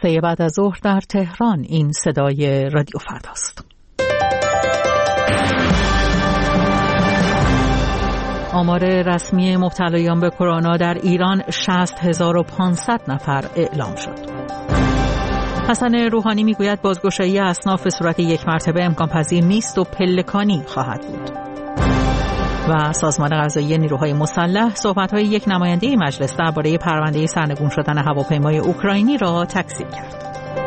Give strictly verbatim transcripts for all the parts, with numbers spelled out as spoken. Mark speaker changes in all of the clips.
Speaker 1: سه بعد از ظهر در تهران. این صدای رادیو فرداست. آمار رسمی مبتلایان به کرونا در ایران شصت هزار و پانصد نفر اعلام شد. حسن روحانی میگوید بازگشایی اصناف به صورت یک مرتبه امکان پذیر نیست و پلکانی خواهد بود. و سازمان قضایی نیروهای مسلح صحبت‌های یک نماینده مجلس درباره پرونده سرنگون شدن هواپیمای اوکراینی را تکذیب کرد.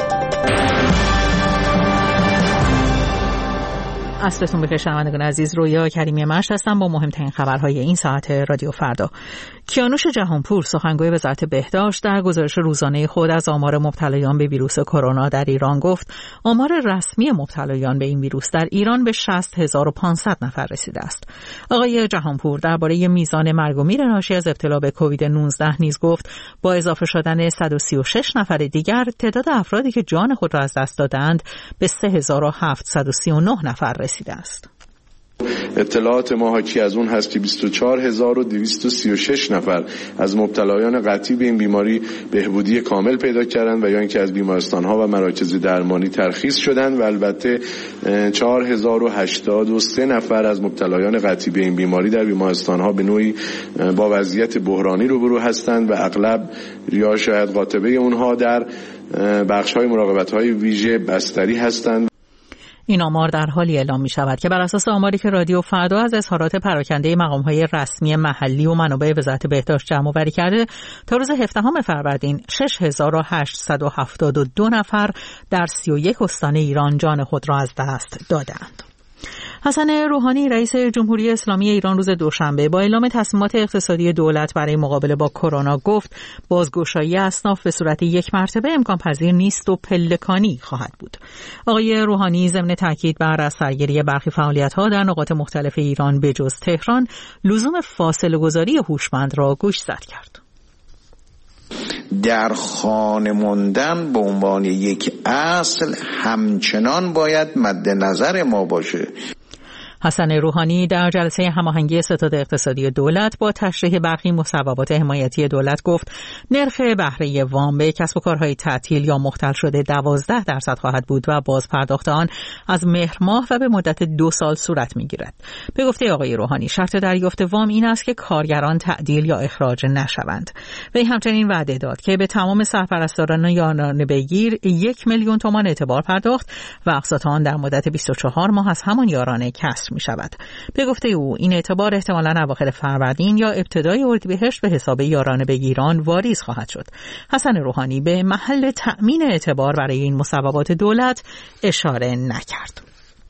Speaker 1: عصرتون بخیر شنوندگان عزیز، رویا کریمی مشت هستم با مهمترین خبرهای این ساعت رادیو فردا. کیانوش جهانپور سخنگوی وزارت بهداشت در گزارش روزانه خود از آمار مبتلایان به ویروس کرونا در ایران گفت آمار رسمی مبتلایان به این ویروس در ایران به شصت هزار و پانصد نفر رسیده است. آقای جهانپور درباره میزان مرگ و میر ناشی از ابتلا به کووید نوزده نیز گفت با اضافه شدن صد و سی و شش نفر دیگر تعداد افرادی که جان خود را از دست دادند به سه هزار و هفتصد و سی و نه نفر رسیده است.
Speaker 2: اطلاعات ما حاکی از اون هست که بیست و چهار هزار و دویست و سی و شش نفر از مبتلایان قطعی به این بیماری بهبودی کامل پیدا کردند و یا اینکه از بیمارستان‌ها و مراکز درمانی ترخیص شدند و البته چهار هزار و هشتاد و سه نفر از مبتلایان قطعی به این بیماری در بیمارستان‌ها به نوعی با وضعیت بحرانی روبرو هستند و اغلب یا شاید قاطبه اونها در بخش‌های مراقبت‌های ویژه بستری هستند.
Speaker 1: این آمار در حالی اعلام می شود که بر اساس آماری که رادیو فردا از اظهارات پراکنده مقام‌های رسمی محلی و منابع وزارت بهداشت جمع‌آوری کرده، تا روز هفدهم فروردین شش هزار و هشتصد و هفتاد و دو نفر در سی و یک استان ایران جان خود را از دست دادند. حسن روحانی رئیس جمهوری اسلامی ایران روز دوشنبه با اعلام تصمیمات اقتصادی دولت برای مقابله با کرونا گفت بازگشایی اصناف به صورت یک مرتبه امکان پذیر نیست و پلکانی خواهد بود. آقای روحانی ضمن تاکید بر از سرگیری برخی فعالیت‌ها در نقاط مختلف ایران به جز تهران لزوم فاصله گذاری هوشمند را گوشزد کرد.
Speaker 3: در خانه ماندن به عنوان یک اصل همچنان باید مد نظر ما باشه.
Speaker 1: حسن روحانی در جلسه هماهنگی ستاد اقتصادی دولت با تشریح برخی مصوبات حمایتی دولت گفت نرخ بهره وام به کسب و کارهای تعطیل یا مختل شده دوازده درصد خواهد بود و باز پرداخت آن از مهر ماه و به مدت دو سال صورت می‌گیرد. به گفته آقای روحانی شرط دریافت وام این است که کارگران تعدیل یا اخراج نشوند. وی همچنین وعده داد که به تمام سرپرستاران یارانه بگیر یک میلیون تومان اعتبار پرداخت و اقساط آن در مدت بیست و چهار ماه از همان یارانه کسر می شود. به گفته او این اعتبار احتمالاً اواخر فروردین یا ابتدای اردیبهشت به حساب یارانه بگیران واریز خواهد شد. حسن روحانی به محل تأمین اعتبار برای این مصوبات دولت اشاره نکرد.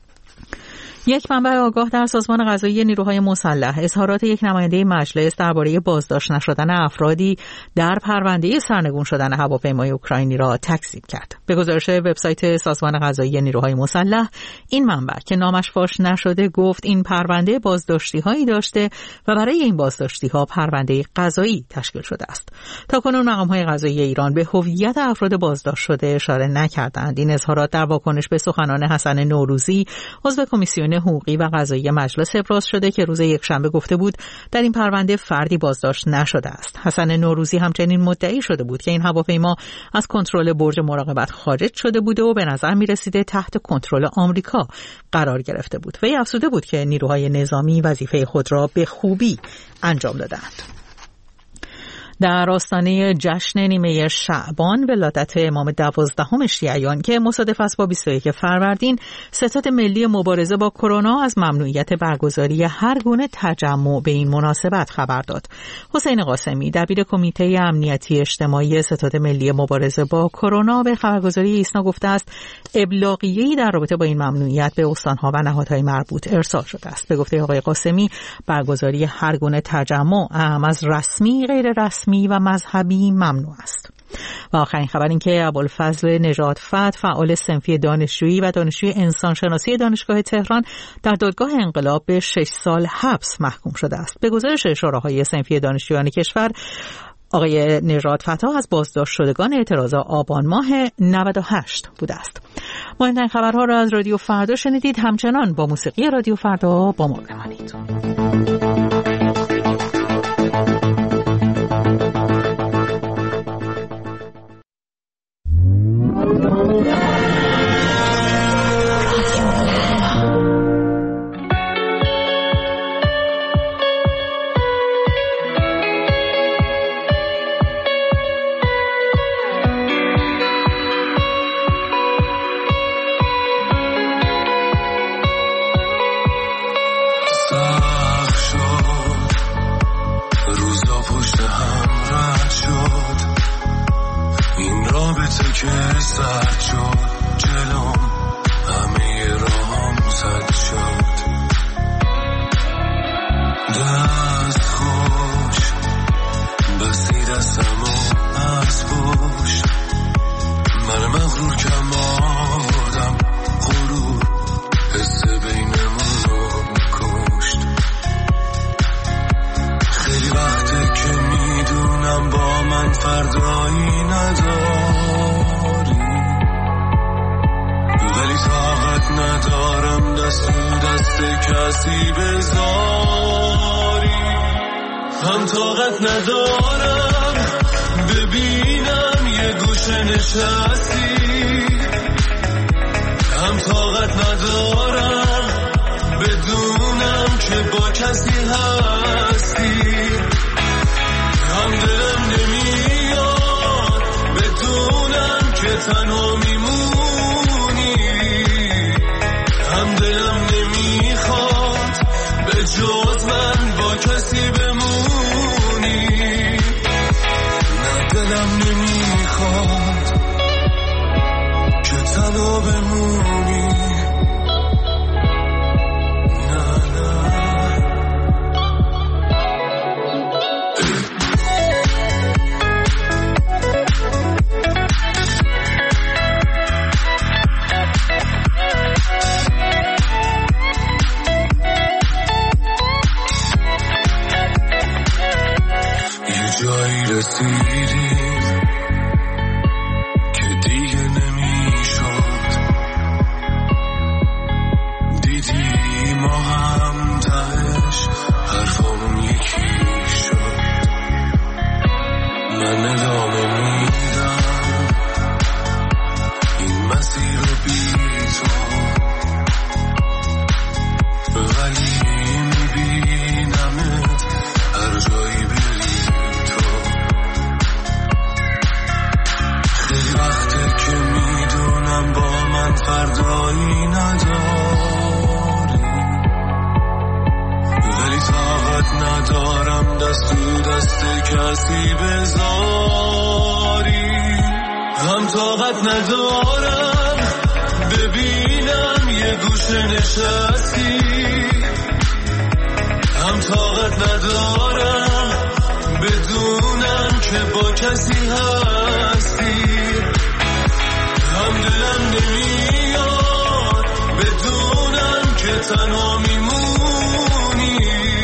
Speaker 1: یک منبع آگاه در سازمان قضایی نیروهای مسلح اظهارات یک نماینده مجلس درباره بازداشت نشدن افرادی در پرونده سرنگون شدن هواپیمای اوکراینی را تکذیب کرد. به گزارش وبسایت سازمان قضایی نیروهای مسلح، این منبع که نامش فاش نشده گفت این پرونده بازداشتی‌هایی داشته و برای این بازداشتی‌ها پرونده قضایی تشکیل شده است. تاکنون مقام‌های قضایی ایران به هویت افراد بازداشت شده اشاره نکردند. این اظهارات در واکنش به سخنان حسن نوروزی، عضو کمیسیون حقوقی و قضایی مجلس ابراز شده که روز یکشنبه گفته بود در این پرونده فردی بازداشت نشده است. حسن نوروزی همچنین مدعی شده بود که این هواپیما از کنترل برج مراقبت خارج شده بوده و به نظر می رسیده تحت کنترل آمریکا قرار گرفته بود. وی افزوده بود که نیروهای نظامی وظیفه خود را به خوبی انجام دادند. در آستانه جشن نیمه شعبان ولادت امام دوازدهم شیعیان که مصادف است با بیست و یک فروردین، ستاد ملی مبارزه با کرونا از ممنوعیت برگزاری هر گونه تجمع به این مناسبت خبر داد. حسین قاسمی دبیر کمیته امنیتی اجتماعی ستاد ملی مبارزه با کرونا به خبرگزاری ایسنا گفته است ابلاغیه‌ای در رابطه با این ممنوعیت به استان‌ها و نهادهای مربوط ارسال شده است. به گفته آقای قاسمی برگزاری هر گونه تجمع هم از رسمی، غیر رسمی و مذهبی ممنوع است. و آخرین خبر این که ابوالفضل نژاد فتح فعال صنفی دانشجویی و دانشجوی انسانشناسی دانشگاه تهران در دادگاه انقلاب به شش سال حبس محکوم شده است. به گزارش شوراهای صنفی دانشجویان کشور، آقای نژاد فتح از بازداشت شدگان اعتراض آبان ماه نود و هشت بوده است. مهمترین خبرها را از رادیو فردا شنیدید. همچنان با موسیقی رادیو فردا با ما بمانید.
Speaker 4: رابطه که سرد شد جلوم، همه راهم زد شد. دست خوش بسی دستمو از پشت، من مغرور کم آدم غرور حس بینمون رو کشت. خیلی وقته که میدونم با من فردایی نداری، ولی طاقت ندارم دست دست کسی بذاری. هم طاقت ندارم ببینم یه گوشه نشستی، هم طاقت ندارم بدونم که با کسی هستی، هم دلم نمیاد بدونم که تنها میمونی، هم دلم نمیخواد به جز من با کسی بمونی، نه دلم نمیخواد که تنها بمونی. رسیدیم که دیگه نمیشد، دیدی ما هم تهش حرفامون یکی شد. من ادامه میدم این مسیر رو بی تو، ولی میبینمت هر جایی بری. با من فردایی نداری، ولی طاقت ندارم دست تو دست کسی بذاری. هم طاقت ندارم ببینم یه گوشه نشستی، هم طاقت ندارم بدونم که با کسی هستی، هم دلم نمیاد بدونم که تنها میمونی،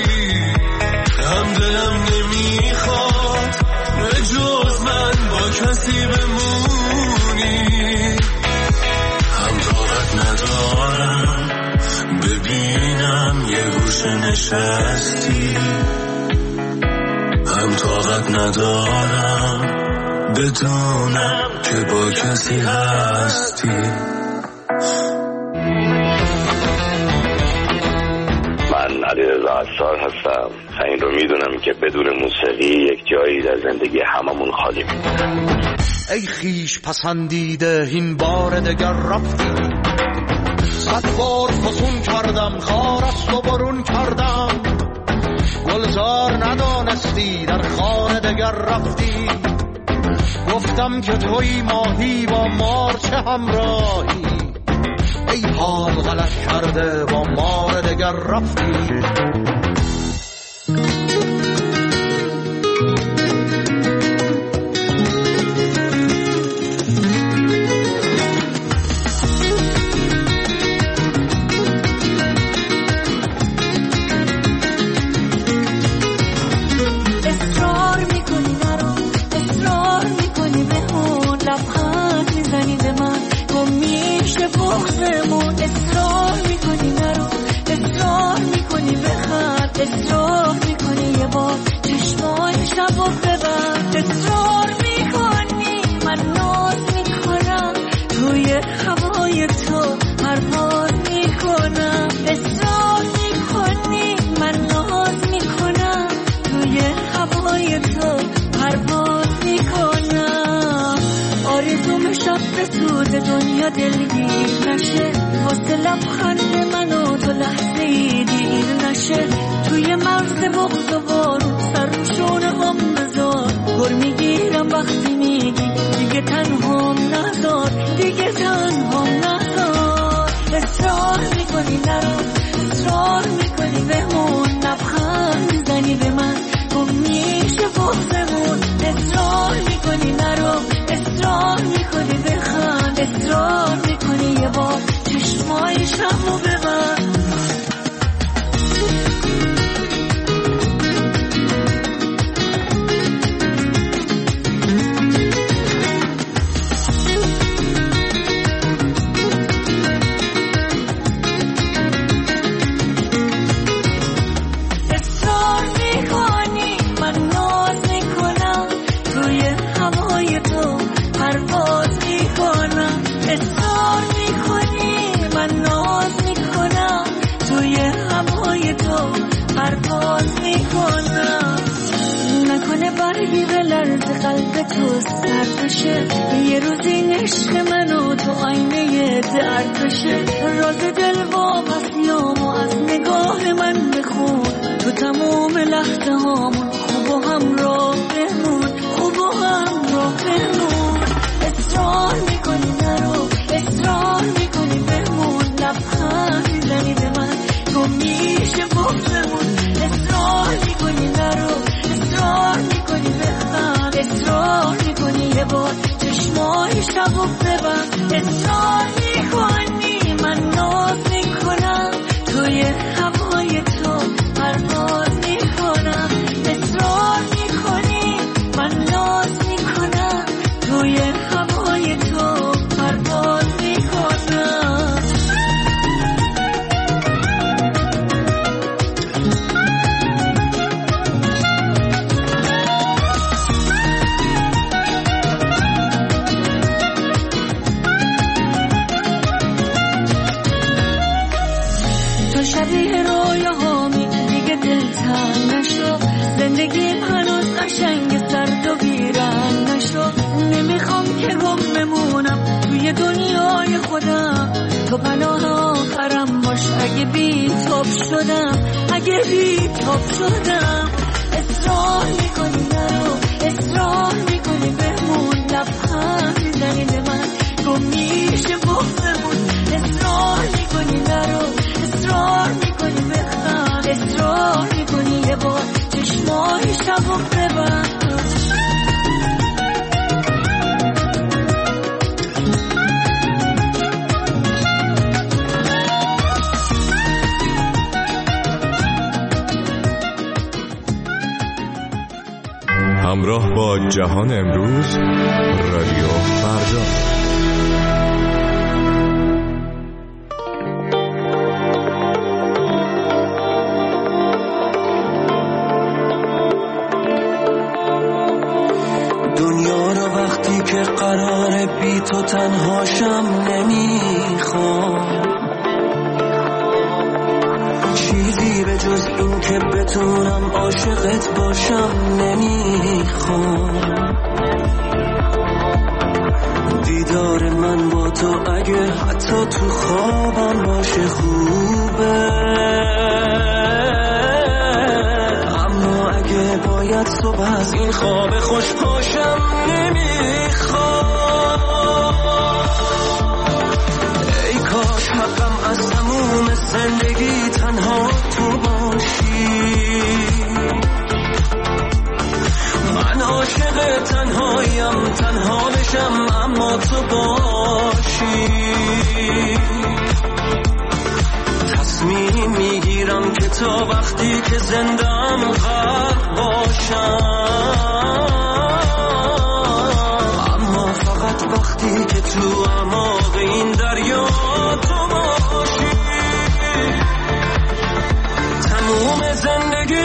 Speaker 4: هم دلم نمیخواد به جز من با کسی بمونی، هم طاقت ندارم ببینم یه گوشه نشستی، هم طاقت ندارم بدونم که با کسی هستی.
Speaker 5: من علیرضا عطار هستم. این رو میدونم که بدون موسیقی یک جایی در زندگی هممون خالی میمونه.
Speaker 6: ای خیش پسندیده این بار دگر رفتی، صد بار فسون کردم خار است و برون کردم، گلزار ندانستی در خانه دگر رفتی، گفتم که توی ماهی با مار چه همراهی، ای حال غلط کرده با مار دگر رفتی.
Speaker 7: اصرار میکنی یه بار چشمای شب و ببر، اصرار میکنی من ناز میکنم توی هوای تو پرواز میکنم، اصرار میکنی من ناز میکنم توی هوای تو پرواز میکنم. آرزوم شب به سود دنیا دلگیر نشه، واسه لبخند من و تو لحظه ای دیر نشه، توی مرز بغض و بارون سر رو شونه هم بذار، گل میگیرم وقتی میگی دیگه تنها تو سرد بشه، یه روز این عشق من و تو آینه درد بشه. راز دل واپسیامو از نگاه من بخون، تو تموم لحظه هامون خوب و همراه بمون، خوب و همراه بمون. اصرار میکنی نرو، اصرار میکنی بمون، لبخند میزنی به من گم میشه بغضمون. اصرار میکنی نرو، اصرار میکنی بخند، اصرار میکنی یه بار چشمای شبو ببند. اصرار میکنی من ناز میکنم توی هوای تو پرواز میکنم. اصرار میکنی من ناز میکنم توی هوای تو پرواز میکنم. تو شبیه رویاهامی دیگه دلتنگ نشو، زندگیم هنوز قشنگ سرد و ویران نشو. نمیخوام که گم بمونم توی دنیای خودم، تو پناه آخرم باش اگه بی تاب شدم، اگه بی تاب شدم. اصرار میکنی نرو، اصرار میکنی بمون، لبخند میزنی به من گم میشه بغضمون. اصرار میکنی نرو، اصرار میکنی بخند، اصرار میکنی یه بار چشمای شبو ببند.
Speaker 8: همراه با جهان امروز، رادیو فردا.
Speaker 9: دنیا رو وقتی که قراره بی تو تنهاشم نمیخوام، چیزی به جز این که بتونم عاشقت باشم نمیخوام. دیدار من با تو اگه حتی تو خوابم باشه خوبه، اما اگه باید صبح از این خواب خوش پاشم نمیخوام. ای کاش حقم از تموم زندگی تنها تو باشی، من عاشق تنهایم، تنها بشم اما تو باشی. تصمیم میگیرم که تا وقتی که زندم غرق باشم، اما فقط وقتی که تو اعماق این دریا تو باشی. تموم زندگی